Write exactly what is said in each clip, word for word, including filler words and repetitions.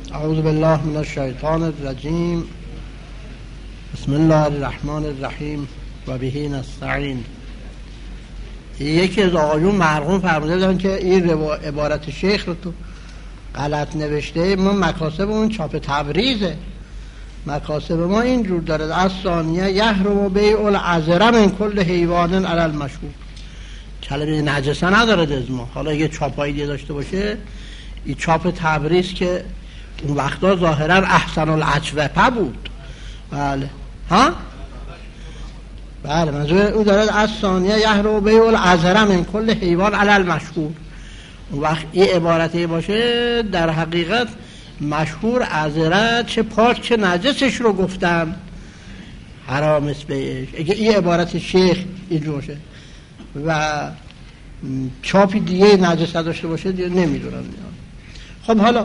اعوذ بالله من الشیطان الرجیم. بسم الله الرحمن الرحیم و به نستعین. یکی از آقایون مرحوم فرموده بودن که این عبارت شیخ رو تو غلط نوشته. ما مکاسب اون چاپ تبریزه. مکاسب ما اینجور داره: از ثانیه یحرم بیع العذره من کل حیوان علی المشهور. کلمه نجسه نداره از ما. حالا یه چاپایی دیگه داشته باشه، این چاپ تبریز که اون وقتا ظاهرا احسن الاجوبه بود. بله ها بله منظور او داره از ثانیه یحرم بیع العذره من کل حیوان علی المشهور. اون وقت این عبارتی باشه در حقیقت مشهور عذره چه پاک چه نجسش رو گفتن حرام است بیعش. اگه این عبارت شیخ اینجور باشه و چاپی دیگه نجست داشته باشه دیگه نمیدونم. خب حالا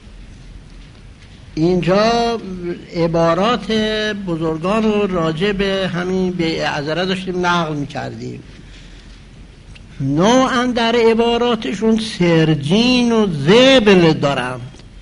اینجا عبارات بزرگان رو راجع به همین بیع عذره داشتیم نقل میکردیم. نوعا در عباراتشون سرجین و زبل دارند.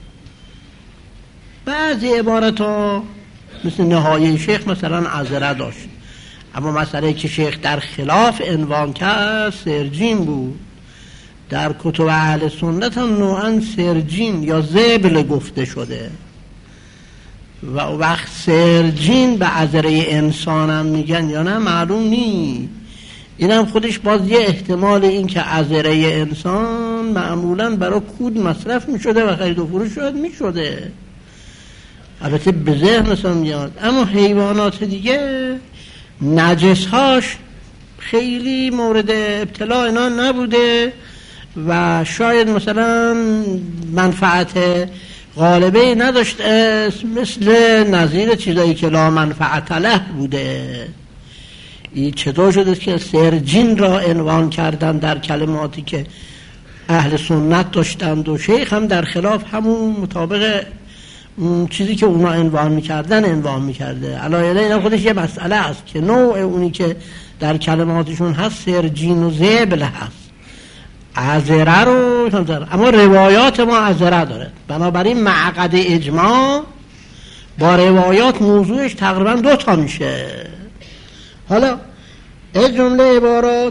بعضی عبارت ها مثل نهایه شیخ مثلا عذره داشت، اما مسئله که شیخ در خلاف عنوان کرد سرجین بود. در کتب اهل سنت هم نوعا سرجین یا زبل گفته شده و وقت سرجین به عذره انسان هم میگن یا نه معلوم نی. این هم خودش باز یه احتمال این که عذره انسان معمولا برای کود مصرف میشده و خرید و فروش شد میشده، البته به ذهن مثلا میاد. اما حیوانات دیگه نجس هاش خیلی مورد ابتلا اینا نبوده و شاید مثلا منفعت غالبه نداشت مثل نظیر چیزایی که لا منفعت له بوده. این چطور شده که سرجین را عنوان کردن در کلماتی که اهل سنت داشتند و شیخ هم در خلاف همون مطابق چیزی که اونا عنوان میکردن عنوان میکرده. علایه اینا خودش یه مسئله است که نوع اونی که در کلماتشون هست سرجین و زبل هست. عذره رو اما روایات ما عذره داره، بنابراین معقد اجماع با روایات موضوعش تقریبا دو تا میشه. حالا از جمله عبارات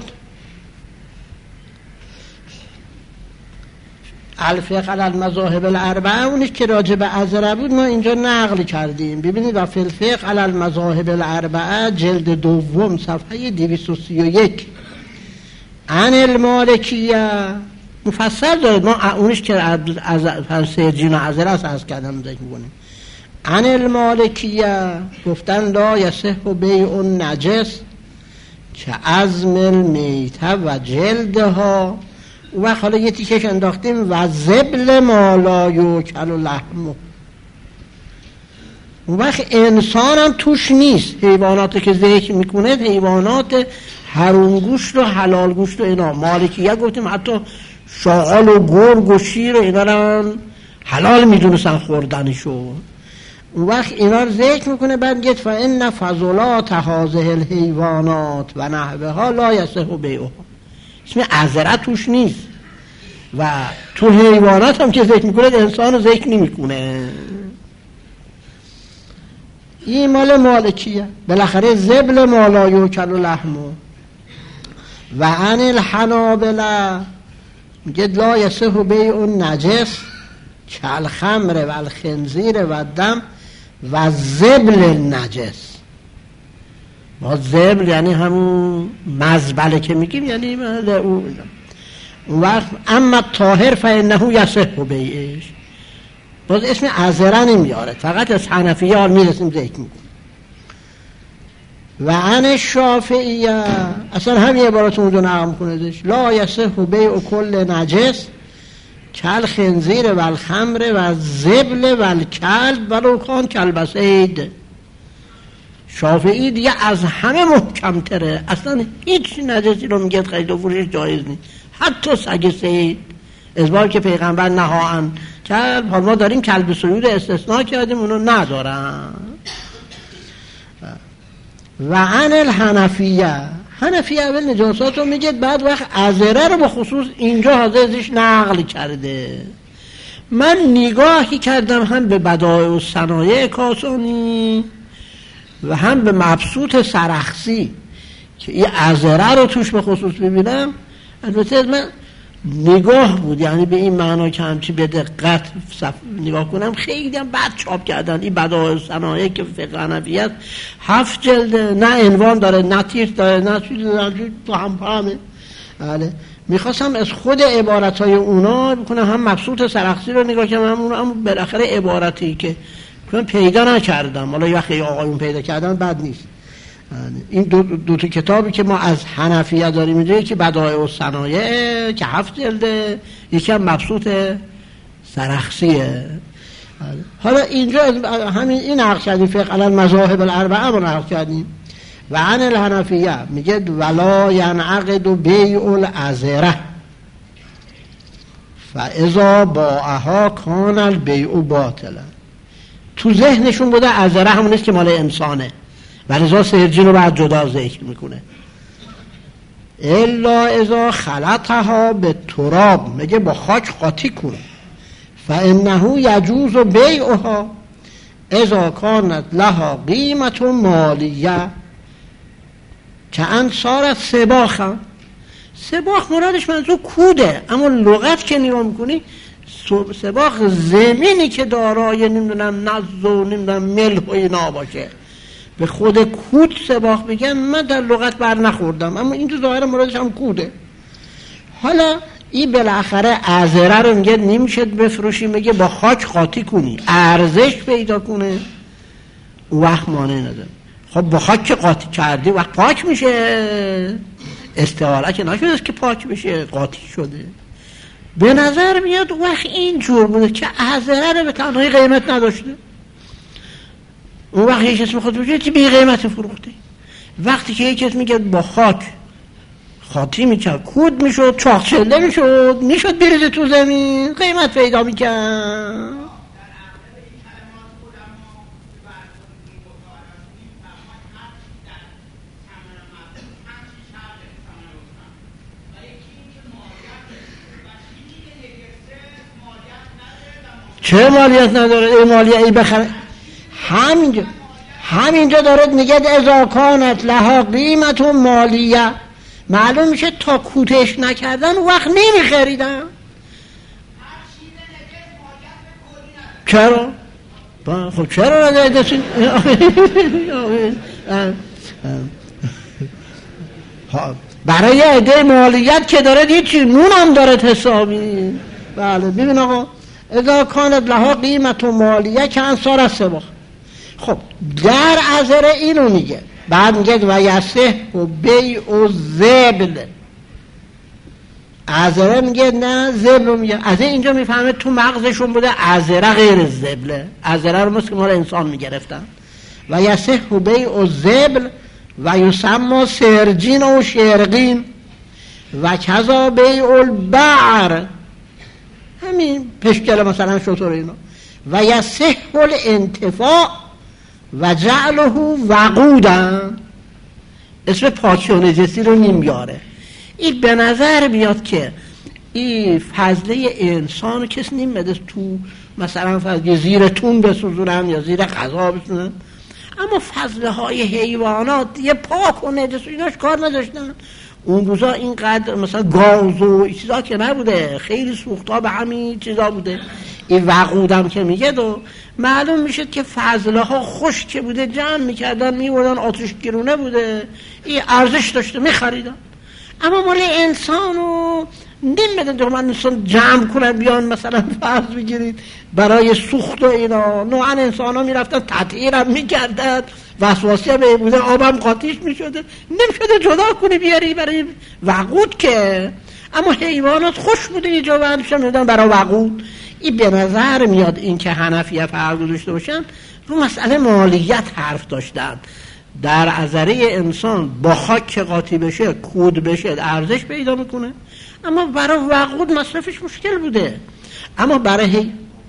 الفقه علی المذاهب الاربعه اونش که راجع به عذره بود ما اینجا نقل کردیم. ببینید و فی الفقه علی المذاهب الاربعه جلد دوم صفحه دویست و سی و یک عن المالکیه مفصل دارد. ما اونش که از سرجین و عذره است کردم ذکر می‌کنیم. عن المالکیه گفتن لا یصح بیع النجس که عظم المیته و جلدها. و حالا یه تیکش انداختیم و زبل ما لا یوکل و لحمه. اون وقت انسان هم توش نیست. حیواناتی که ذکر میکنه حیوانات حرام گوشت و حلال گوشت و اینا. مالکیه گفتیم حتی شاغال و گرگ و شیر و اینا رو حلال میدونستن خوردنشو. اون وقت اینا رو ذکر میکنه بعد گفت فإن فضلات هذه الحیوانات و نحوها لا یصح بیعها. اسم عذره توش نیست و تو حیوانات هم که ذکر میکنه انسان رو ذکر نمیکنه. این مال مالکیه. بالاخره زبل ما لا یوکل و لحمه. و عن الحنابلة میگه لا یصح بیع النجس کالخمر و الخنزیر و الدم و زبل النجس. ما زبل یعنی همون مزبله که میگیم یعنی اون وقت اما طاهر فانه یصح بیعش. باز اسم عذره نمیاره، فقط از حنفیه ها میرسیم ذکر میکنیم. و عن الشافعیه اصلا همین عبارت اونجا نقل میکنه لا یصح بیع کل نجس کل خنزیر و الخمر و زبل و الکلب ولو کان کلب صید. شافعی دیگه از همه محکم تره، اصلا هیچ نجسی رو میگه خرید و فروش جایز نیست، حتی سگ صید ازبار که پیغمبر نهاان کرد. حالا ما داریم کلب صید استثناء کردیم اونو ندارن. و عن الحنفیه حنفیه اول نجاسات رو میگه، بعد وقت عذره رو به خصوص اینجا حاضرش نقل کرده. من نگاهی کردم هم به بدایع و صنایع کاسانی و هم به مبسوط سرخسی که این عذره رو توش به خصوص ببینم. البته من نگاه بود، یعنی به این معنا که همچی به دقت نگاه کنم. خیلی هم بد چاپ کردن این بدایع و صنایع که فقه حنفی است، هفت جلده، نه عنوان داره نه تیر داره نه چیزی داره، تو هم فهمه. بله میخواستم از خود عبارتهای اونا بکنم، هم مبسوط سرخسی رو نگاه کنم، هم اونا، هم بالاخره عبارتی که من پیدا نکردم، حالا یا خیلی آقایون پیدا کردن بد نیست. این دو, دو تا کتابی که ما از حنفیه داریم اینجا، یکی بدایع و صنایع که هفت جلده، یکی هم مبسوط سرخسیه. حالا اینجا همین این نقل کردیم فقه علی المذاهب الاربعه رو نقل کردیم. و عن الحنفیه میگه ولا ینعقد بیع العذره فاذا باعها کان البیع باطلا. تو ذهنشون بوده عذره همون نیست که مال انسانه، ولذا سرجین رو بعد جدا ذکر میکنه. الا اذا خلطها به تراب، میگه با خاک قاطی کنه. فانه یجوز بیعها اذا کانت لها قیمت مالیه که ان صارت سباخا. سباخ مرادش منظور کوده، اما لغت که نگاه میکنی سباخ زمینی که دارای نمیدونم نز و نمیدونم ملح و اینا باشه. به خود کود سباخ بگن، من در لغت بر نخوردم، اما این تو ظاهر مرادش هم کوده. حالا این بالاخره عذره رو میگه نمیشه بفروشی، میگه با خاک قاطی کنی ارزش پیدا کنه، وقت مانع نداره. خب با خاک که قاطی کردی وقت پاک میشه، استعاره که نشده که پاک میشه، قاطی شده. به نظر میاد وقت این جور بوده که عذره رو به تنهایی قیمت نداشته، اون وقت یک اسم خود بجید که بی قیمت فروخته. وقتی که یک اسم میگه با خاک خاطی میکرد، کود میشد، چاق چله میشد، میشد بریزه تو زمین، قیمت پیدا میکرد. چه مالیت نداره؟ ای مالیت ای بخره. همینجا همینجا دارد میگه اذا کانت لها قیمت و مالیه، معلوم میشه تا کوتش نکردن وقت نمیخریدن. چرا؟ خب چرا نداره؟ برای عده مالیت که داره هیچی، نون هم داره حسابی. بله ببین آقا، اذا کانت لها قیمت و مالیه که انصار از سباخ. خب در عذر اینو میگه، بعد میگه و یسه و بیع و زبل. عذره میگه نه زبل میگه. از اینجا میفهمه تو مغزشون بوده عذره غیر زبله، عذره رو مثل که مال انسان میگرفتن. و یسه و بیع و زبل و یسمى سرجین و شرقین و کذا بیع البعر، همین پشکل مثلا شطور اینا. و یصح الانتفاع و جعله وقودن، اسم پاکی و نجسی رو نمیاره. این به نظر بیاد که این فضله انسان کسی نمیده تو مثلا فضله زیر تون بسوزونن یا زیر غذا بسوزونن، اما فضله های حیوانات یه پاک و نجس ایناش کار نداشتن. اون روزا اینقدر مثلا گاز و چیزا که نبوده، خیلی سوختا به همین چیزا بوده. این وقودم که میگه دو معلوم میشه که فضله ها خشک که بوده جمع میکردن میوردن، آتش گرونه بوده، این ارزش داشته میخریدن. اما مال انسانو نمیدن که من انسان جمع کنن بیان مثلا فرض بگیرید برای سوخت و اینا. نوعا انسان ها میرفتن تطهیر هم میکردن، وسواسی هم بوده، آب هم قاطیش میشده، نمیشده جدا کنی بیاری برای وقود که. اما حیوانات خوش بوده یه جا بردشن میدن برای وقود. این به نظر میاد این که حنفیه فرق گذاشته باشن رو مسئله مالیت حرف داشتن. در عذره انسان با خاک که قاطی بشه، کود بشه، ارزش پیدا میکنه، اما برای وقود مصرفش مشکل بوده. اما برای هی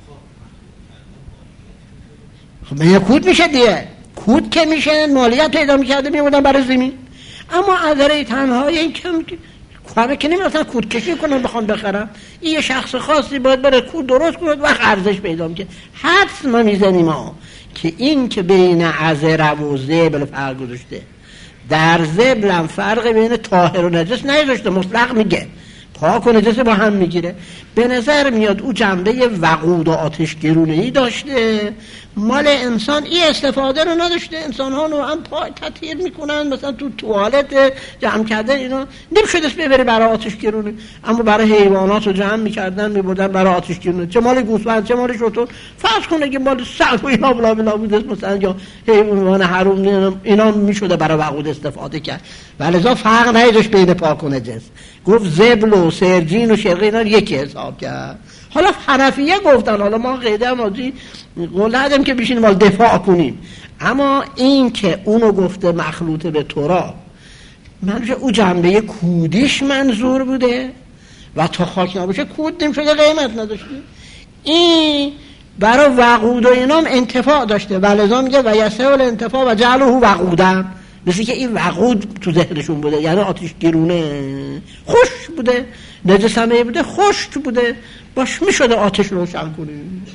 خب یه کود میشه دیگه، کود که میشه مالیت پیدا میکرده میبودن برای زمین. اما عذره تنهای این که کاری که نمی‌تونن کود کشی کنن بخوام بخرم. این یه شخص خاصی باید بره کود درست کنه و ارزش پیدا می‌کنه. حدس ما میزنیم ما که این که بین عذره و زبل فرق گذاشته، در زبل هم فرق بین طاهر و نجس نگذاشته، مطلق میگه پاک و نجس با هم میگیره. به نظر میاد او جنبه وقود و آتشگرونه‌ای داشته، مال انسان این استفاده رو نداشته. انسان ها رو هم پای تطهیر میکنن، مثلا تو توالت جمع کردن اینا نمیشد اسم ببری برای آتشگرونه، اما برای حیوانات رو جمع میکردن میبردن برای آتشگرونه، چه مال گوسفند چه مال شتر. فرض کنه که مال سگ و اینا بلا بلا بود مثلا، یا حیوان حروم اینا میشده برای وقود استفاده کرد، ولذا فرق نداشت بین پاک و نجس. گفت زبل و سرجین و شرقی اینا یکی حساب کرد. حالا حنفیه گفتن، حالا ما قیده ماضی قول ندیم که بشین مال دفاع کنیم، اما این که اونو گفته مخلوط به تراب، منظور او جنبه کودیش منظور بوده و تا خاک نباشه کود نمی‌شده، قیمت نداشته. این برای وقود و اینام انتفاع داشته، ولذا میگه و یسه الانتفاع و جعله وقودن، مثل که این وقود تو ذهنشون بوده، یعنی آتش گرونه خوش بوده، نجس همه بوده، خشک بوده، باش میشده آتش روشن کنیم.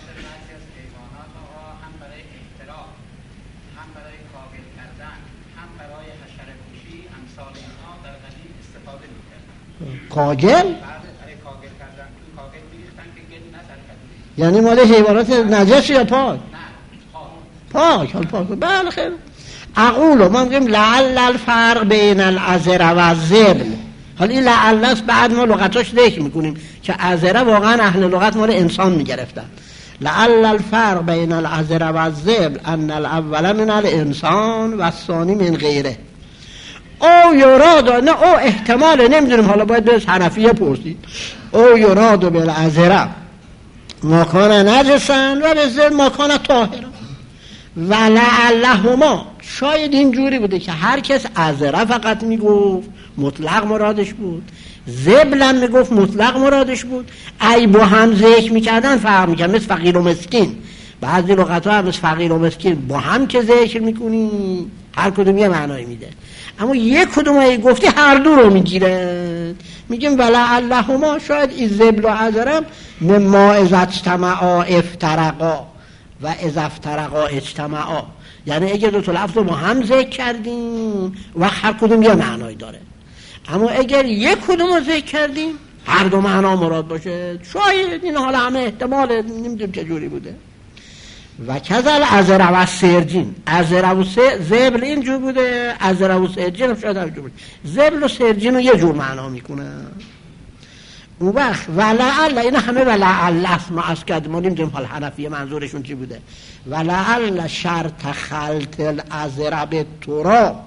کاگل؟ یعنی مال حیوانات نجس یا پاک؟ پاک. حال پاک. بله خیر. اقولو ما میگیم لعل الفرق بین العذره و الزبل. حالا این لعل است، بعد ما لغتاش ذکر میکنیم که عذره واقعا اهل لغت مال انسان میگرفتن. لعل الفرق بین العذره و الزبل ان الاول من الانسان و الثانی من غیره. او یراد، نه او احتمال نمیدونیم، حالا باید به حنفیه پرسید. او یراد بالعذره ما کان نجسن و بالزبل ما کان طاهرا و لعلهما. شاید اینجوری بوده که هر کس عذره فقط میگفت مطلق مرادش بود، زبل هم میگفت مطلق مرادش بود، ای با هم ذکر میکردن فرق میکرد، مثل فقیر و مسکین. بعضی لغت‌ها هم مثل فقیر و مسکین با هم که ذکر میکنی هر کدوم یه معنایی میده، اما یک کدوم ای گفتی هر دو رو میگیرن. میگیم ولعلهما، شاید این زبل و عذره مما اذا اجتمعا افترقا و اذا افترقا اجتمعا، یعنی اگه دو تا لفظ رو با هم ذکر کردیم و هر کدوم یه معنایی داره، اما اگر یک کدوم رو ذکر کردیم هر دو معنا مراد باشه. شاید این حالا همه احتمال نمیدونم چه جوری بوده. و کذل عذره و سرجین، عذره و زبل اینجور بوده، عذره و سرجین هم شاید همجور بوده. زبل و سرجین رو یه جور معنا میکنن. اون وقت ولعل، این همه ولعل است، ما از کردیم ما نمیدونیم حال حنفیه منظورشون چی بوده. ولعل شرط خلط العذره به تراب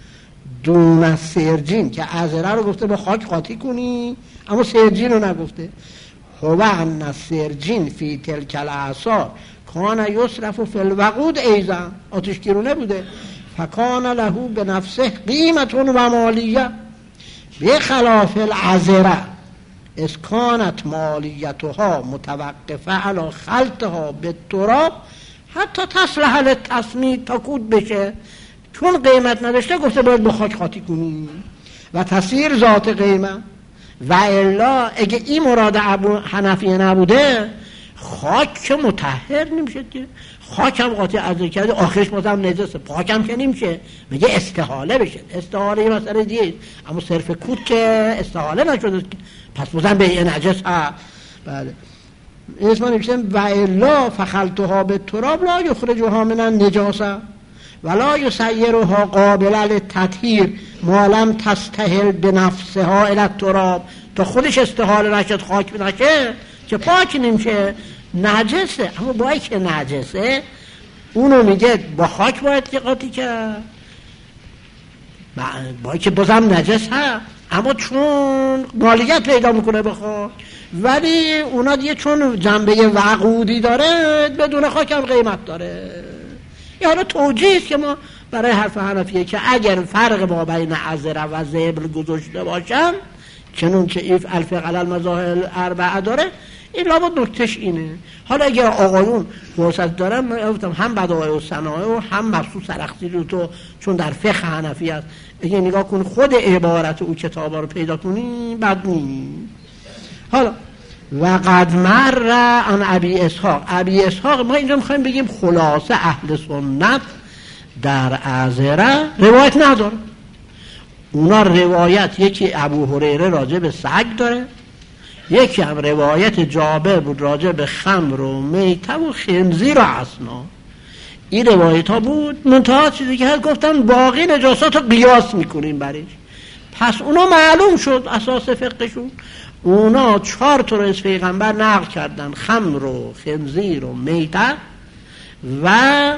دون سرجین، که عذره رو گفته به خاک قاطی کنی اما سرجین رو نگفته. هو ان سرجین فی تلک الاعصار کان یصرف فی الوقود ایضا، آتشگرونه بوده، فکان له به نفسه قیمت و مالیه بخلاف العذره از کانت مالیتها متوقفه علی خلطها به تراب حتی تصلح للتسمید، تا کود بشه، چون قیمت نداشته گفته باید به خاک قاطی کنی و تصیر ذات قیمت. و الا اگه این مراد ابو حنفیه نبوده خاک که مطهر نمیشه که، خاک هم قاطی عزل کرده آخرش بازم نجسه، پاک هم که نمیشه، میگه استحاله بشه. استحاله یه مسئله دیگه، اما صرف کود که استحاله نشده پس بازم به یه نجس ها. بله اسم نمیشتیم و الا فخلطها به تراب لا یخرجها من النجاسه ولا یسیرها قابل للتطهیر ما لم تستحل بنفسها الى التراب، تا خودش استحاله نشد خاک نشه که پاک نمیشه، نجسه. اما با که نجسه اونو میگه با خاک باید قاطی کرد، با که بازم نجس ها، اما چون مالیت پیدا میکنه به خاک، ولی اونا دیگه چون جنبه وقودی داره بدون خاک هم قیمت داره. یعنی توجیه است که ما برای حرف حنفیه که اگر فرق با بین عذره و زبل گذاشته باشن، چنون که ایف الفقه علی المذاهب الاربعه داره، این لابد نکتهش اینه. حالا اگر آقایون فرصت دارن من گفتم هم بدایع الصنایع و هم مبسوط سرخسی رو تو چون در فقه حنفی است اگه نگاه کن خود عبارت او کتابا رو پیدا کنی بد نیست. حالا و قد مر عن ابی اسحاق. ابی اسحاق ما اینجا میخوایم بگیم خلاصه اهل سنت در اعذره روایت نداره. اونا روایت یکی ابو هریره راجع به سگ داره، یکی هم روایت جابر بود راجع به خمر و میته و خنزیر و اسنا. این روایت ها بود. منتها چیزی که هست گفتن باقی نجاسات رو قیاس میکنیم برش. پس اونا معلوم شد اساس فقهشون. اونا چهار تا رو از پیغمبر نقل کردن: خمر و خنزیر و میته و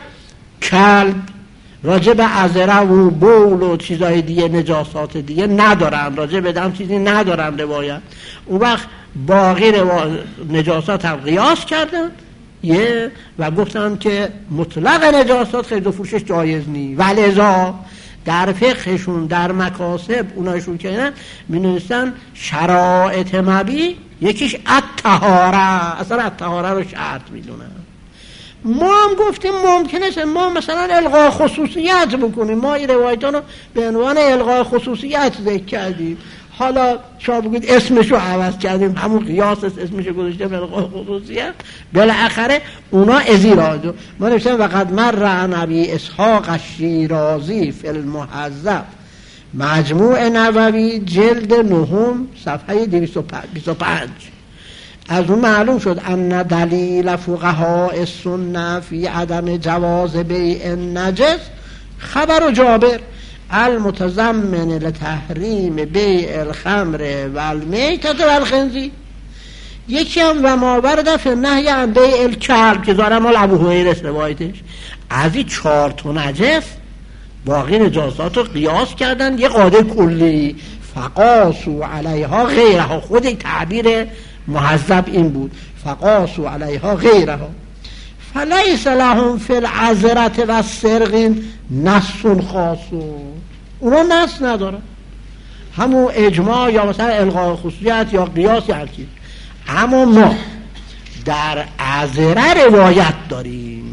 کلب. راجع به عذره و بول و چیزای دیگه نجاسات دیگه ندارن، راجع به دم چیزی ندارن روایت. اون وقت باقی روایت نجاسات هم قیاس کردن یه و گفتن که مطلق نجاسات خرید و فروشش جایز نی. ولذا در فقهشون در مکاسب اونایشون که اینن می نویسن شرائط مبی یکیش الطهاره، اصلا الطهاره رو شرط می دونن. ما هم گفتیم ممکنه ما مثلا الغای خصوصیت بکنیم. ما این روایتان رو به عنوان الغای خصوصیت ذکر کردیم. حالا شما بگید اسمشو عوض کردیم، همون قیاس اسمشو گذاشتیم الغای خصوصیت. بالاخره اونا ازیرادو ما نوشتیم وقد مر عن ابی اسحاق الشیرازی فی المهذب مجموع نووی جلد نهم صفحه دویست و بیست و پنج. از اون معلوم شد ان دلیل فقهاء السنه فی عدم جواز بیع النجس خبر جابر المتضمن لتحریم بیع الخمر و المیتة و الخنزیر. یکی هم و ما ورد فی النهی عن بیع الکلب که داره مال ابو هریره روایتش. از این چهار تا نجس باقی نجاسات رو قیاس کردن یه قاعده کلی فقاسوا علیها غیرها. خود تعبیر محذب این بود فقاسوا علیها غیرها فلیس لهم فی العذرة و السرقین نص خاص. اونا نص نداره، همون اجماع یا مثلا الغای خصوصیت یا قیاس یا هرچی. اما ما در عذره روایت داریم،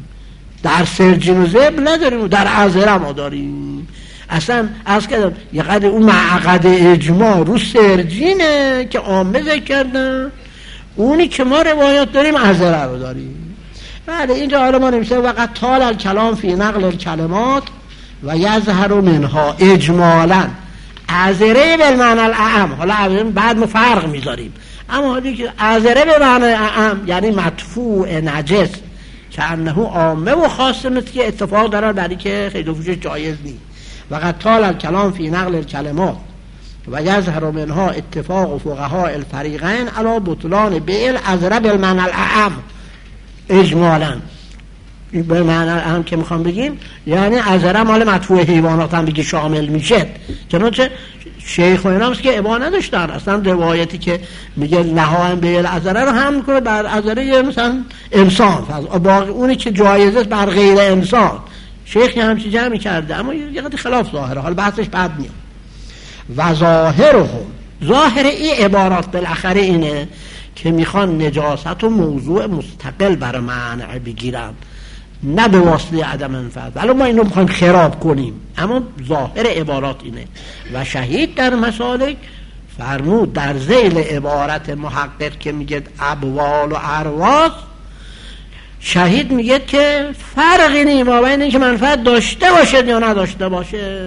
در سرجین و زبل نداریم، در عذره ما داریم. اصلا از کردم یه قدر اون معقد اجماع رو سرجینه که عامه ذکر کردن، اونی که ما روایت داریم عذره رو داریم. بله اینجا حالا ما نمیشه وقت طال الکلام فی نقل الکلمات و یظهر منها اجمالا عذره بالمعنی الاعم. حالا بعد ما فرق میذاریم، اما حالی که عذره به معنی اعم یعنی مدفوع نجس که انه عامه و خاصه، مثل که اتفاق دارن برای که خرید و فروش جایز نیست. وقد طال الکلام فی نقل الکلمات و یظهر منها اتفاق فقهاء الفریقین علی بطلان بیع العذره بالمعنی الاعم اجمالا. به معنی الاعم که میخوام بگیم یعنی عذره مال مدفوع حیوانات هم بگی شامل میشه. چنانچه شیخ و اینامست که ابا نداشتن، اصلا روایتی که میگه نهاهم بیع العذره رو هم میکنه بر عذره مثلا انسان، باقی اونی که جایزه بر غیر انسان. شیخ همچی جمعی کرده، اما یه قدر خلاف ظاهره، حال بحثش بعد میاد. و ظاهرهم، ظاهر این عبارات بالاخره اینه که میخوان نجاست و موضوع مستقل برای معنی بگیرن، نه به واسطه عدم منفعت. ولی ما اینو میخوایم خراب کنیم، اما ظاهر عبارات اینه. و شهید در مسالک فرمود در ذیل عبارت محقق که میگه ابوال و ارواز، شهید میگه که فرقی نیست ما بین اینکه منفعت داشته باشه یا نداشته باشه.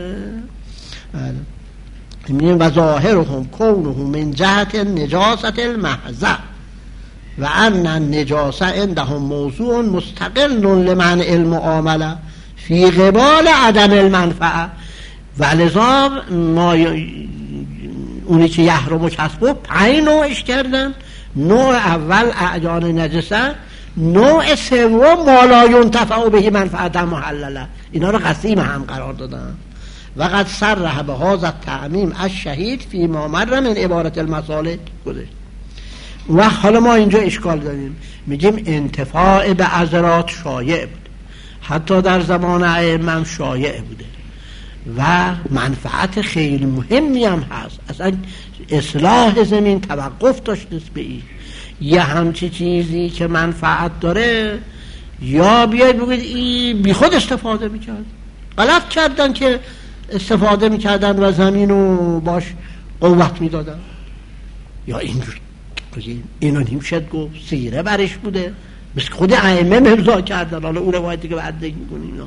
میگیم و ظاهرهم کونه من جهت نجاست المحض و ان النجاسه عندهم موضوع مستقل لمنع المعامله فی قبال عدم المنفعه. ولذا ما اونی که یحرم کسبه پنج نوعش کردن. نوع اول اعیان نجسه، نوع سوم ما لا ينتفع به منفعت محلله. اینا رو قسیم هم قرار دادن. وقد صرح به هذا التعمیم الشهید فی ما مر من عبارت المسالک گذاشت. و حالا ما اینجا اشکال داریم، میگیم انتفاع به عذرات شایع بود، حتی در زمان ائمه شایع بوده و منفعت خیلی مهمی هم هست. اصلا اصلاح زمین توقف داشته به این. یه همچی چیزی که منفعت داره، یا بیاید بگید این بی خود استفاده میکرد، غلط کردن که استفاده میکردن و زمین رو باش قوت میدادن، یا اینجور اینو نمیشد گفت سیره برش بوده، مثل خود ائمه امضا کردن، حالا اون روایتی که بعد دیگه میگن اینا.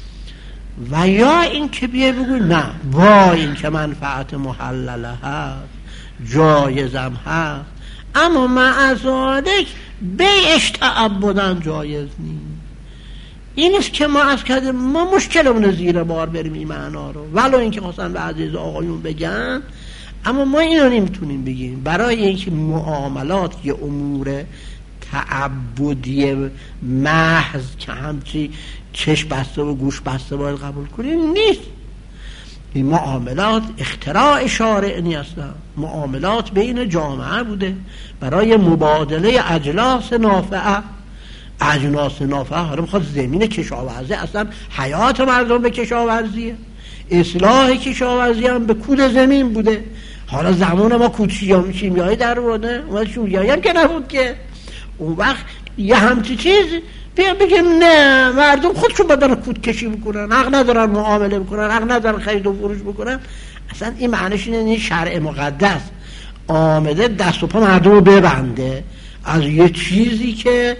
و یا این که بیه بگو نه با این که منفعت محلله هست، جایزم هست، اما معذالک بیعش تعبدن جایز نیست. این است که ما از کردیم ما مشکلمون زیر بار بریم این معنا رو، ولو اینکه خواستن به عزیز آقایون بگن، اما ما اینو نمیتونیم بگیم. برای اینکه معاملات یه امور تعبدی محض که همچی چشم بسته و گوش بسته باید قبول کنیم نیست. این معاملات اختراع شارع نیست، معاملات بین جامعه بوده برای مبادله اجلاس نافعه. اجناس نافعه حالا میخواد زمین کشاورزی، اصلا حیات مردم به کشاورزیه، اصلاح کشاورزی هم به کود زمین بوده. حالا زمان ما کود شیمیایی در بوده، اون شیمیایی هم که نبود که. اون وقت یه همچی چیز بیا بگیم نه مردم خودشون بدن کود کشی بکنن، حق ندارن معامله بکنن، حق ندارن خرید و فروش بکنن. اصلا این معنیش اینه شرع مقدس آمده دست و پا مردم رو ببنده از یه چیزی که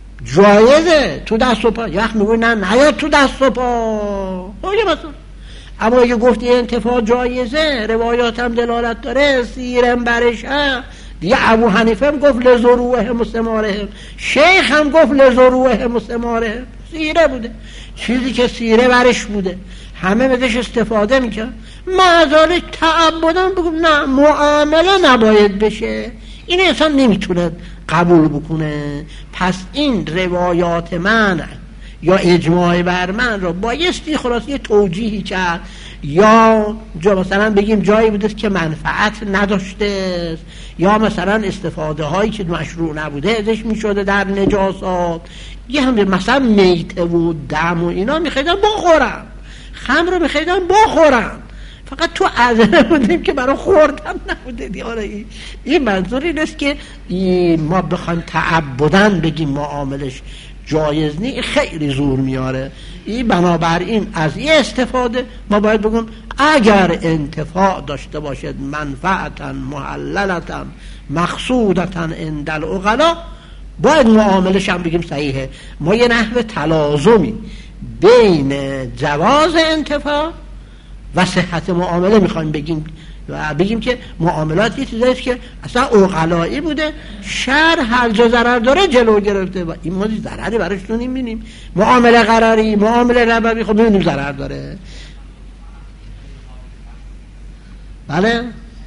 جایزه تو دست و پا. یه وقت میگوی نه نیاد تو دست و پا مثلا. اما اگه گفتی انتفاع جایزه، روایات هم دلالت داره، سیرم برش هست دیگه. ابو حنیفه هم گفت لزروهم و ثمارهم، شیخ هم گفت لزروهم و ثمارهم، سیره بوده، چیزی که سیره برش بوده همه ازش استفاده میکرد. معذالک تعبدن بگم نه معامله نباید بشه، این انسان نمیتونه قبول بکنه. پس این روایات من یا اجماع بر من رو بایستی خلاص یه توجیهی کرد، یا جا مثلا بگیم جایی بوده که منفعت نداشته، یا مثلا استفاده هایی که مشروع نبوده ازش میشده در نجاسات. یه هم مثلا میته و دم و اینا میخیدن بخورن، خمر رو میخیدن بخورن، فقط تو عذره بودیم که برای خوردن نبوده دیاره. این منظور این است که ما بخوایم تعبدن بگیم معاملش جایز نی، خیلی زور میاره. این بنابراین از این استفاده ما باید بگیم اگر انتفاع داشته باشد منفعتا محللتا مقصودتا عند العقلا، باید معاملش هم بگیم صحیحه. ما یه نحو تلازمی بین جواز انتفاع و صحت معامله میخوایم بگیم و بگیم که معاملات یه چیزاییست که اصلا عقلایی بوده، شر هر جا ضرر داره جلو گرفته و این ما ضرری براش تو نمیبینیم. معامله قراری، معامله ربوی خب میبینیم ضرر داره. بله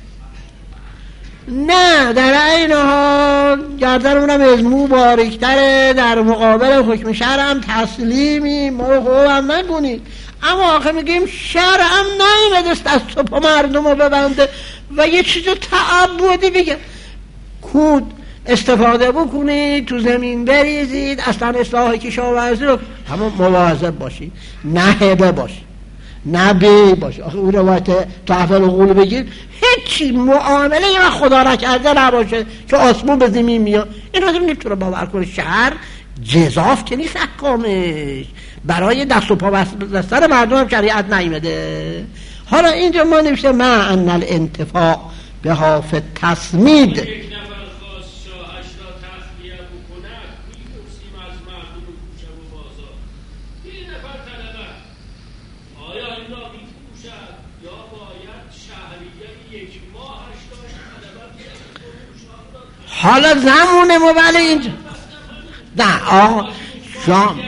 نه در این حال گردنمونم از مو باریکتره، در مقابل حکم شرع هم تسلیمی، ما رو خوب هم نکنید. اما آخه میگیم شرع هم نیمده است از تو پا مردم رو ببنده و یه چیز تعبدی بگه کود استفاده بکنید، تو زمین بریزید، اصلا اصلاح کشاورزی رو همون مواظب باشید، نه هبه باشید نه بی باشید. آخه اون روایت تحفل و غول بگید هیچی معامله یا خدا را کرده نباشه که آسمون به زمین میاد. این رو نمیتونه باور کنه. شهر جزاف که نیست احکامش، برای دست و پا بستن مردم هم شریعت نیامده. حالا اینجا ما نمیشه ما ان الانتفاع به حاف تصمید حالا زمونه ما بله اینجا نه آقا شام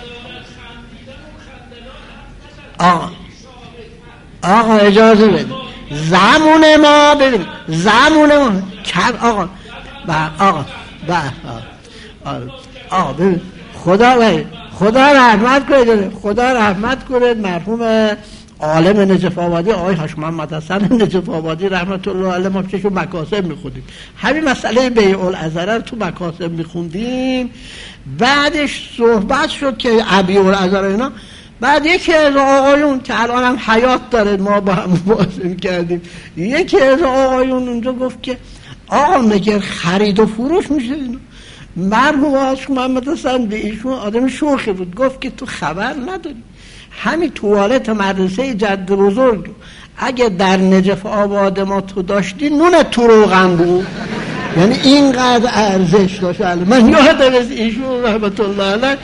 آقا آقا اجازه بده زمونه ما ببین زمونه ما کب آقا با آقا با آقا ببین خدا ببین خدا رحمت کنه خدا رحمت کنه مرحوم عالم نجف آبادی آقای حاج محمد حسن نجف آبادی رحمت الله علیه. ما پیششون مکاسب میخوندیم، همین مسئله بیع العذره تو مکاسب میخوندیم. بعدش صحبت شد که ابیع العذره اینا، بعد یکی از آقایون که الان هم حیات داره ما با هم مباحثه میکردیم، یکی از آقایون اونجا گفت که آقا مگر خرید و فروش میشه اینا؟ مرحوم آقا محمد حسن به ایشون آدم شوخی بود، گفت که تو خبر نداری همین توالت مدرسه جد بزرگ اگه در نجف آباد ما تو داشتی نون تو روغن بود، یعنی اینقدر ارزش داشت. من یادم از ایشون رحمت الله علیه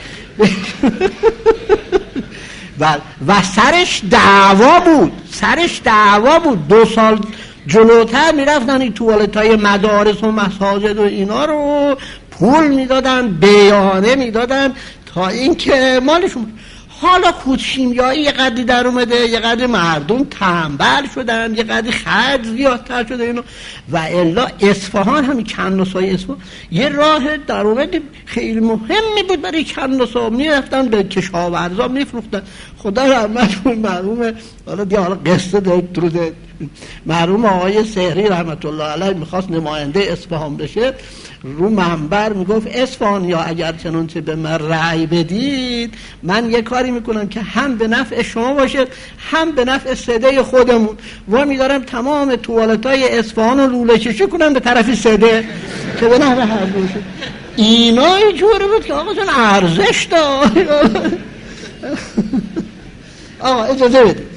و سرش دعوا بود، سرش دعوا بود. دو سال جلوتر میرفتن این توالت های مدارس و مساجد و اینا رو پول میدادن، بیانه میدادن تا اینکه مالشون. حالا کودشیمیایی یه قدری در اومده، یه قدری مردم تنبل شدن، یه قدری خرج زیادتر شده اینو. و الا اصفهان، همین کناسای اصفهان یه راه در اومده خیلی مهمی بود برای کناسا، میرفتن به کشاورزا میفروختن. خدا رحمت کنه مرحوم، حالا دیگه حالا قصه دارید درود مرحوم آقای سحری رحمت الله علیه میخواست نماینده اصفهان بشه، رو منبر میگفت اصفهان یا اگر چنانچه به من رأی بدید من یه کاری میکنم که هم به نفع شما باشه هم به نفع سده خودمون، و میدارم تمام توالتای اصفهان رو لوله کشی کنم به طرف سده که به نفع هر باشه. اینا اینجوری بود که آقا جان ارزش داره. آقا اجازه بده.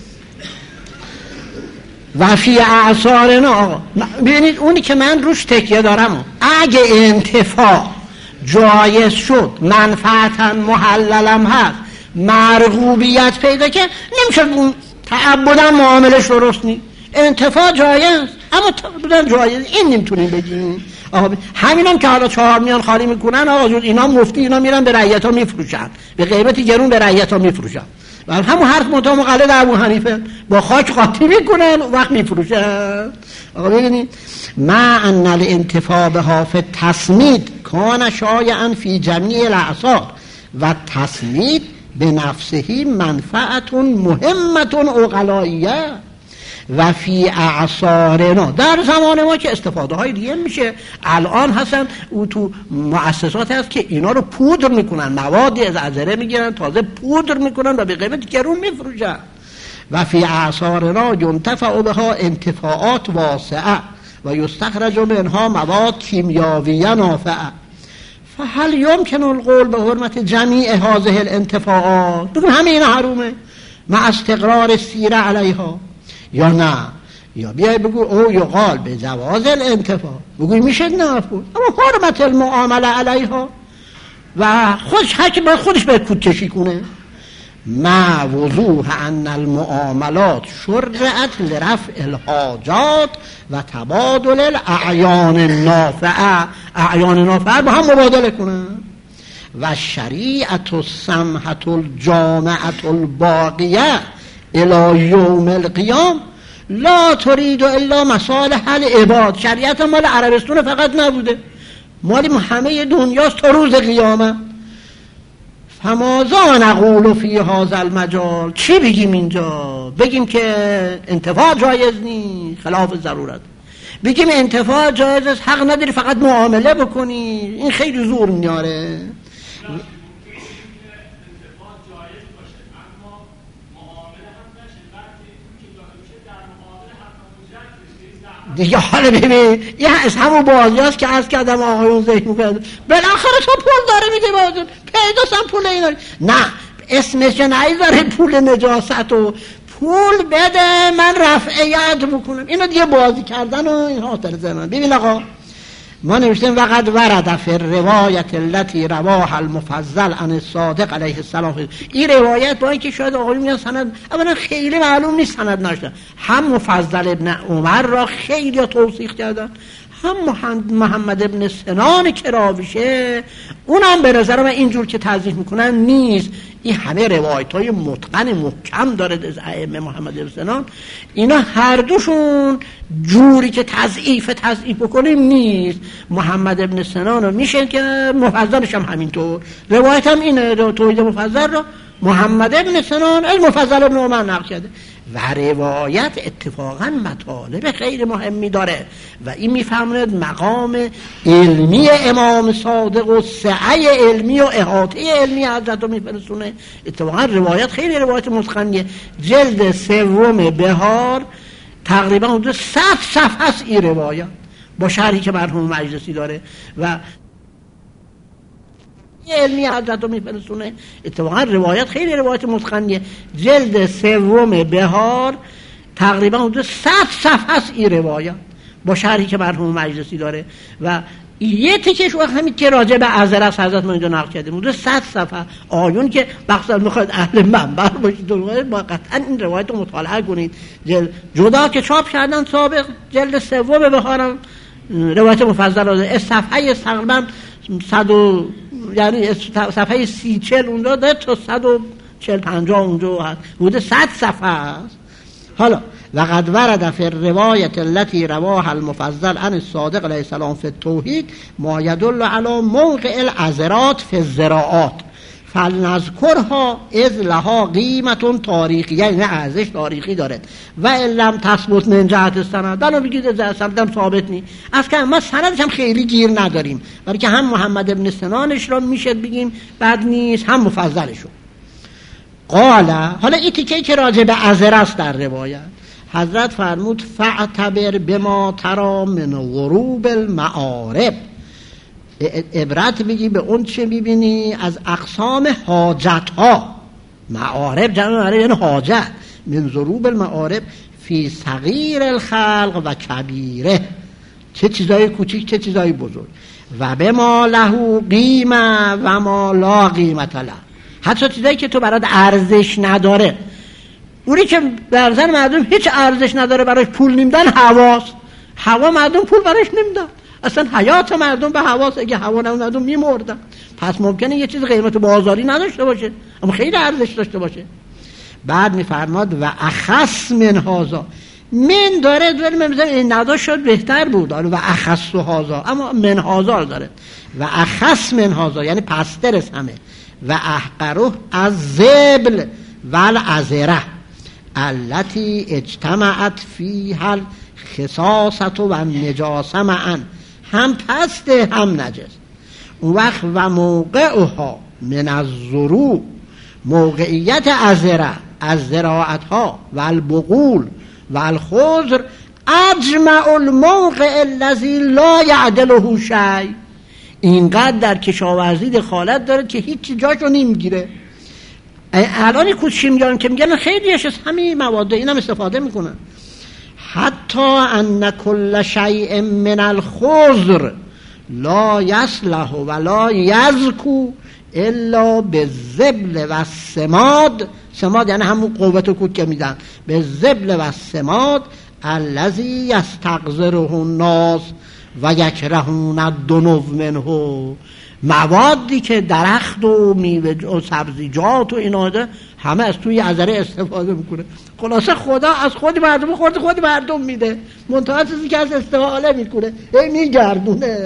و فی اعصارنا، آقا ببینید اونی که من روش تکیه دارم، اگه انتفاع جایز شد، منفعتا محللم هست، مرغوبیت پیدا کرد، نمیشه اون تعبداً معاملش درست نی. انتفاع جایز اما تعبداً جایز این نمیتونیم بگیم. آقا همین هم که حالا چهار میان خالی میکنن، آقا جون اینا مفتی، اینا میرن به رعیت ها میفروشن، به قیمتی گرون به رعیت ها میفروشن. و همون حرف مطابق مقلد ابو حنیفه، با خاک قاطی میکنن و وقت میفروشن. آقا ببینید ما ان الانتفاع بها فی التسمید کان شایعا فی جمیع الاعصار و تسمید به نفسه منفعت مهمت عقلائیه و فی اعصارنا، در زمان ما که استفاده های دیگه میشه. الان هستن او تو مؤسسات هست که اینا رو پودر میکنن، موادی از عذره میگیرن تازه پودر میکنن و به قیمت گرون میفروشن. و فی اعصارنا ينتفع بها انتفاعات واسعه و یستخرج منها مواد کیمیاویه نافعه. فهل یمکن القول به حرمت جمیع هذه الانتفاعات؟ بگم همه اینا حرومه مع استقرار السیره علیها، یا نه؟ یا بیای بگو او یقال به جواز الانتفاع، بگوی میشه نه، اما حرمت المعامله علیها و خودش حکی باید خودش باید کود کشی کنه. ما وضوح ان المعاملات شرعت لرفع الحاجات و تبادل الاعیان النافعه، اعیان نافعه با هم مبادله کنن. و شریعت السمحة الجامعة الباقیه الی یوم القیام لا ترید الا مصالح العباد. شریعت مال عربستون فقط نبوده، مال همه دنیاست تا روز قیامت. فماذا نقول فی هذا المجال؟ چی بگیم اینجا؟ بگیم که انتفاع جایز نیست خلاف ضرورت، بگیم انتفاع جایز است حق نداری فقط معامله بکنی، این خیلی زور میاره. دیگه حالا ببین یه از همون بازی هست که عرض کردم آقایون ذکر میکنند بالاخره تو پول داره میده بازی پیداست هم پول اینا، نه اسمش نایذاره پول نجاست و پول بده من رفعیت بکنم، اینا دیگه بازی کردن و این خاطر زمان. ببین آقا ما نوشتیم وقد ورد فی روایت التي رواها المفضل عن الصادق علیه السلام. این روایت با اینکه شاید آقایون میگن سند اولا خیلی معلوم نیست سند نشده، هم مفضل ابن عمر را خیلی توثیق کردن، هم محمد ابن سنان کراویشه اونم به نظر من اینجور که توضیح میکنن نیست. این همه روایت های متقن محکم داره از ائمه محمد ابن سنان، اینا هر دوشون جوری که تضعیف تضعیف بکنیم نیست. محمد ابن سنان رو میشه که مفضلش هم همینطور، روایت هم اینه، توحید مفضل رو محمد ابن سنان از مفضل ابن عمر نقل کرده. و روایت اتفاقا مطالب خیلی مهمی داره و این میفهمند مقام علمی امام صادق و سعی علمی و احاطه علمی حضرت رو میفرسونه. اتفاقا روایت خیلی روایت متقنیه. جلد سوم بهار تقریبا حدود صد صفحه است این روایت، با شرحی که مرحوم مجلسی داره و علمی حضرت رو میفرسونه. اتفاقا روایت خیلی روایت متقنیه. جلد سوم بهار تقریبا حدود صد صفحه است این روایت با شرحی که مرحوم مجلسی داره و یه تکش وقت همین که راجع به عذر از حضرت ما اینجا نقل کردیم حدود صد صفحه آیون که بخصا میخواید اهل منبر باشید با قطعا این روایت رو مطالعه کنید. جلد جدا که چاپ کردن سابق جلد سوم بهارم روایت مفصل داره. صفحه تقریبا صد و یعنی صفحه سی چل اونجا داره تا صد و چل پنجاه اونجا هست حدود صد صفحه است. حالا وقد ورد فی الروایت التي رواها المفضل عن الصادق علیه السلام فی التوحید ما يدل على موقع العذرات فی الزراعات فلنذکرها اذ لها قیمت تاریخی، یعنی ارزش تاریخی داره و علم تثبت من جهت السند. الان بگید از سندم ثابت نی از که ما سندش هم خیلی گیر نداریم برای که هم محمد ابن سنانش را میشه بگیم بد نیست هم مفضلشو. قال حالا این تیکه‌ای که راجع به عذر است در روایت حضرت فرمود فاعتبر بما ترى من غروب المعارب، عبرت بگی به اون چه میبینی از اقسام حاجت ها. معارب جمع معارب یعنی حاجت. من غروب المعارب فی صغیر الخلق و کبیره، چه چیزای کوچیک چه چیزای بزرگ. و بما له قیمه و ما لا قیمت له، حتی چیزایی که تو برات ارزش نداره. اونی که در نظر مردم هیچ ارزش نداره براش پول نمیدن هواست. هوا مردم پول براش نمیدن، اصلا حیات مردم به هواست. اگه هوا نبود مردم میمردن. پس ممکنه یه چیز قیمت بازاری نداشته باشه اما خیلی ارزش داشته باشه. بعد میفرماد و اخص من هذا، من داره ولی من میگم این نداشت شد بهتر بود و اخص هذا، اما من هذا داره و اخص من هذا یعنی پستر از همه. و احقره از زبل و العذره التي اجتمعت فيها الخصاصة و النجاسه معا، هم پست هم نجس. اون وقت و موقعها من الزروع، موقعیت عذره از زراعت ها و البقول و الخضر اجمع الموقع الذي لا يعدله شيء، اینقدر در کشاورزی دخالت داره که هیچ جاشو نمیگیره. الان کوچی میگن که میگن خیلیش از همین مواد اینم استفاده میکنن. حتی ان کل شیء من الخضر لا یصلح ولا یزکو الا بالزبل و السماد. سماد یعنی همون قوت و کود که میدن. بالزبل و السماد الذی یستقذره الناس و یکرهون الدنو منه، موادی که درخت و میوه و سبزیجات و اینا ده همه از توی عذره استفاده میکنه. خلاصه خدا از خود مردم خود خود مردم میده، منتها چیزی که از استفاده میکنه ای میگردونه.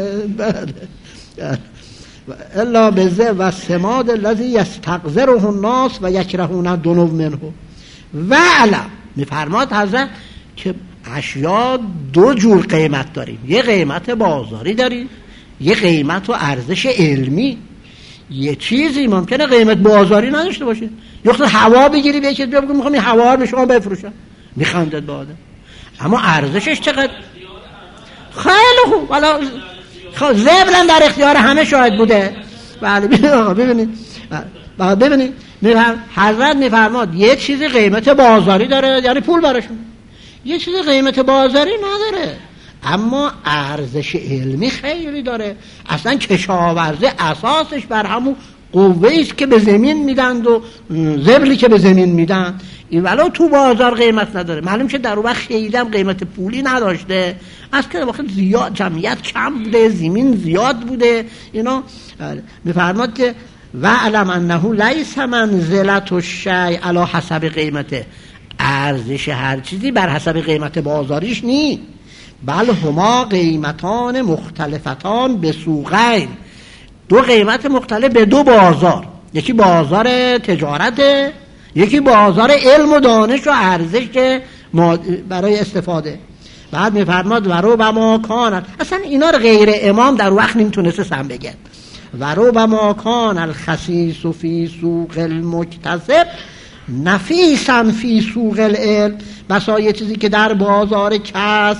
الا بذ و سماد الذی یستقذره الناس و یکرهون الدنو منه. و علم میفرماد حضرت که اشیا دو جور قیمت داریم، یه قیمت بازاری داریم یه قیمت و ارزش علمی. یه چیزی ممکنه قیمت بازاری نداشته باشه، یه وقت هوا بگیری به یکی بیا بگو میخوام این هوا رو به شما بفروشم، میخندد به آدم، اما ارزشش چقدر؟ خیلی خوب. حالا خب زبلم در اختیار همه شاید بوده. بله ببینید بله ببینید حضرت میفرماد یه چیزی قیمت بازاری داره یعنی پول براش، یه چیزی قیمت بازاری نداره اما ارزش علمی خیلی داره. اصلا کشاورزی اساسش بر همون قوه‌ای است که به زمین میدن و زبلی که به زمین میدن، این ولو تو بازار قیمت نداره. معلوم شه در اون وقت خیلی هم قیمت پولی نداشته، از که وقت زیاد جمعیت کم بوده، زمین زیاد بوده. اینا میفرماد که و علم انه لیس منزلت الشیء علی حسب قیمته، ارزش هر چیزی بر حسب قیمت بازاریش نی، بل هما قیمتان مختلفتان به سوقین، دو قیمت مختلف به دو بازار، یکی بازار تجارت، یکی بازار علم و دانش و ارزش برای استفاده. بعد میفرماد و رو بما کان، اصلا اینا رو غیر امام در وقت نمیتونست سم بگن. و رو بما کان الخسیس فی سوق المکتسب نفیسا فی سوق العلم، بسا یه چیزی که در بازار کسب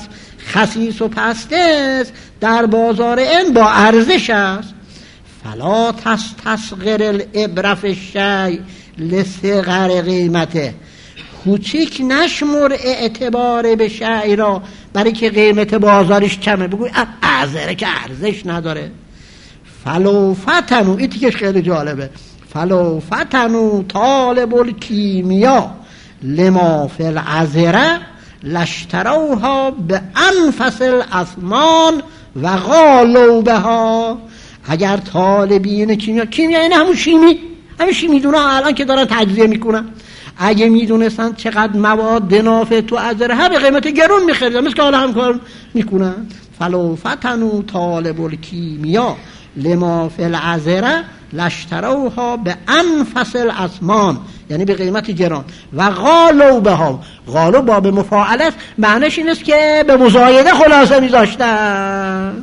خسیس و پست است در بازار این با ارزش است. فلا تستصغر الابره فی الشیء لصغر قیمته، کوچیک نشمر اعتبار به شیء را برای که قیمت بازارش کمه، بگوی عذره که ارزش نداره. فلو فتنو، این تیکش خیلی جالبه، فلو فتنو طالب الکیمیا لما فی العذره لاشتروها به انفس الاثمان و غالوا بها. اگر طالبین کیمیا، کیمیا این همون شیمی، همون شیمی دونه الان که دارن تجزیه میکنن، اگه میدونستن چقدر مواد نافع تو عذره ها به قیمت گرون میخریدن، مثل که حالا هم کار میکنن. فلو فتنو طالب الکیمیا لما فی العذره لاشتروها به انفس الاثمان، یعنی به قیمت گران. و غالوا بها، غالوا باب مفاعله است، معنیش این است که به مزایده خلاصه میذاشتن.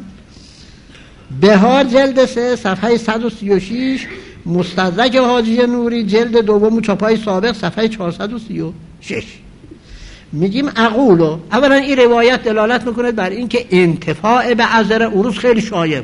بهار جلد سه صفحه صد و سی و شش، مستدرک حاجی نوری جلد دوم چاپای سابق صفحه چهارصد و سی و شش. میگیم اقولو، اولا این روایت دلالت میکنه بر این که انتفاع به عذر عروس خیلی شایع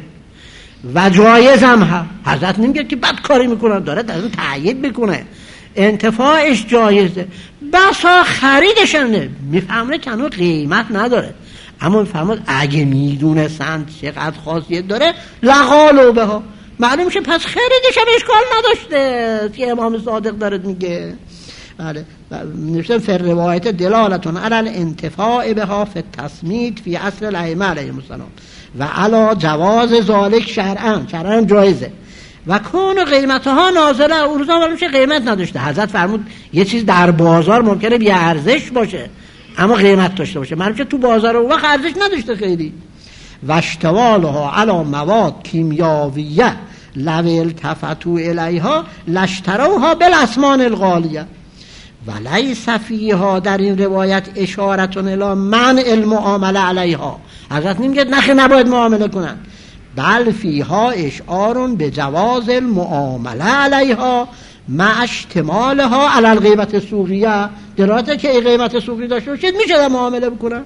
و جایز هم هست. حضرت نمیگه که بد کاری میکنن، داره در اون تأیید بکنه انتفاعش جایزه. بسا خریدشنه میفهمه که هنوز قیمت نداره، اما میفهمه اگه میدونستن چقدر خاصیت داره لغالوا بها، معلوم میشه پس خریدش هم اشکال نداشته که امام صادق داره میگه. بله نوشتن فر روایت دلالتون علی الانتفاع بها فی التسمید فی اصل الائمه علیهم السلام و علی جواز ذالک شرعا، شرعا جایزه. و کون قیمتها نازله، عروضا معلوم میشه قیمت نداشته. حضرت فرمود یه چیز در بازار ممکنه بی ارزش باشه اما قیمت داشته باشه، معلوم میشه تو بازار اون وقت ارزش نداشته خیلی. و اشتوالها علی مواد کیمیاویه لو التفتوا الیها لاشتروها بالاسمان الغالیه. و لیس فیها، در این روایت اشارتون الی منع المعامله علیها، حضرت نمیگه نخی نباید معامله کنن، بل فیها اشعار به جواز المعامله علیها مع اشتمالها علی القیمت سوقیه، دراته که قیمت سوقی داشته باشید میشه معامله بکنن.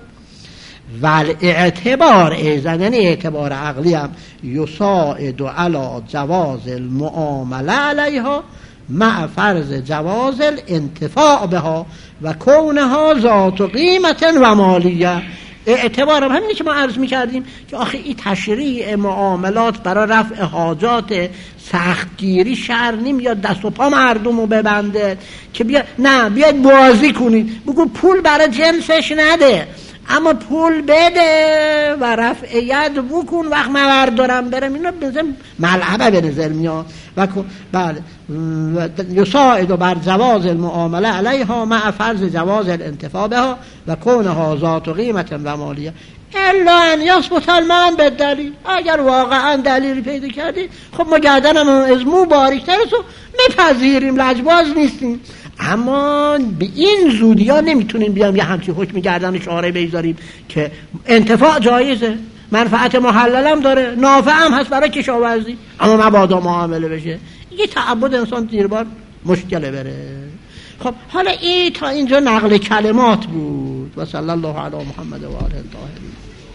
و اعتبار ایزن، یعنی اعتبار عقلی هم یساعد علی جواز المعامله علیها مع فرض جواز الانتفاع بها و کونها ذات قیمت و مالیه. اعتبارم همینه که ما عرض میکردیم که آخه این تشریع معاملات برای رفع حاجات سختگیری شرع نمیاد دست و پا مردم رو ببنده که بیا نه بیاید بازی کنید، بگو پول برای جنسش نده اما پول بده و رفع ید بکن، وقت موارد دارم برم، اینا بنظر ملعبه به نظر میاد. و بله یساعد بر جواز المعامله علیها مع فرض جواز الانتفاع بها و کونها ذات قیمت و مالیه الا ان یثبت المعنى بالدلیل. اگر واقعا دلیلی پیدا کردی خب ما گردنم از مو باریک‌تر رو میپذیریم، لجباز نیستیم، اما به این زودی ها نمیتونیم بیام یه همچی حکم گردن شارع بگذاریم که انتفاع جایزه، منفعت محلل هم داره، نافع هم هست برای کشاورزی، اما مبادا معامله بشه. یه تعبد انسان زیربار مشکله بره. خب حالا این تا اینجا نقل کلمات بود. و صلی الله علی محمد و آله الطاهرین.